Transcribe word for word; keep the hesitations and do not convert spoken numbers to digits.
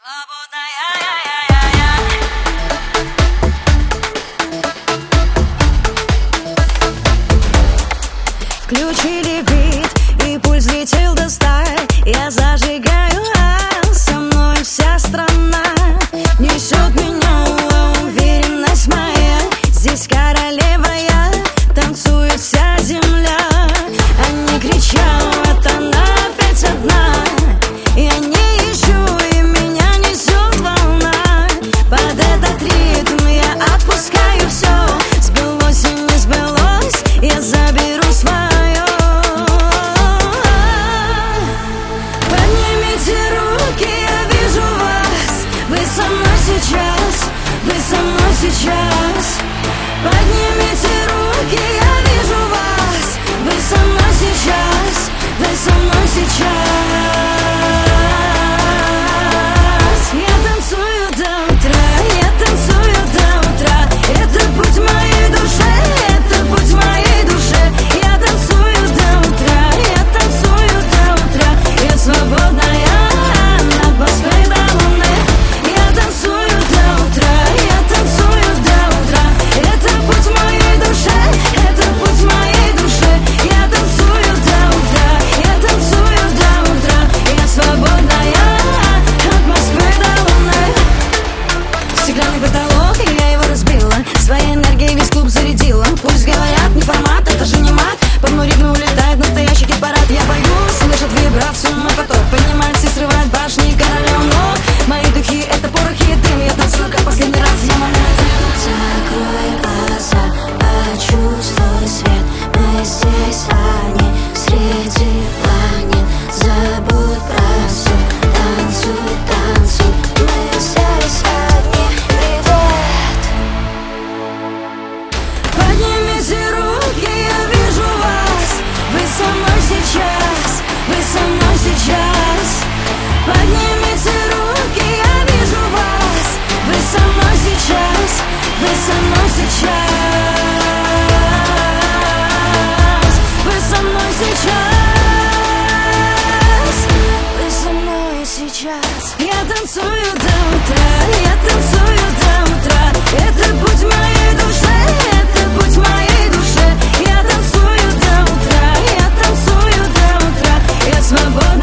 Включили бит, и пульс летел до ста. Я зажигаю, а со мной вся страна. Несет меня уверенность моя. Здесь королева я, танцует вся земля. Они кричат, она опять одна. Я не ищу, и меня несет волна. Под этот ритм я отпускаю все. Сбылось и не сбылось, я заберу свое. Сейчас, вы со мной сейчас. Поднимите руки, я вижу вас. Вы со мной сейчас, вы со мной сейчас. Я танцую до утра, я танцую до утра. Это путь моей душе, это путь моей душе. Я танцую до утра, я танцую до утра. Я свободная над Москвой до луны. Я танцую до утра, я танцую до утра. Это путь моей душе, это путь моей душе. Я танцую до утра, я танцую до утра. Я свободная от Москвы до луны. Стеклянный потолок, я его разбила. Своей энергией весь клуб зарядила. Пусть говорят, не формат, это же не мат. По одну ритму улетает настоящий хит-парад. Я пою, слышат вибрацию, мой поток поднимается и срывает башни королев ног. Мои духи — это порох и дым. Я танцую, как последний раз, я монета. Закрой глаза, почувствуй свет. Мы здесь одни среди планет. Забудь про все, танцуй, танцуй. Мы здесь одни, привет. Поднимите руки, я вижу вас. Вы со мной сейчас, вы со мной сейчас. Поднимите руки, я вижу вас. Вы со мной сейчас, вы со мной сейчас. Вы со мной сейчас, вы со мной сейчас. Я танцую до утра, я танцую до утра. Это путь моей душе, это путь моей душе. Я танцую до утра, я танцую до утра. Я свободна.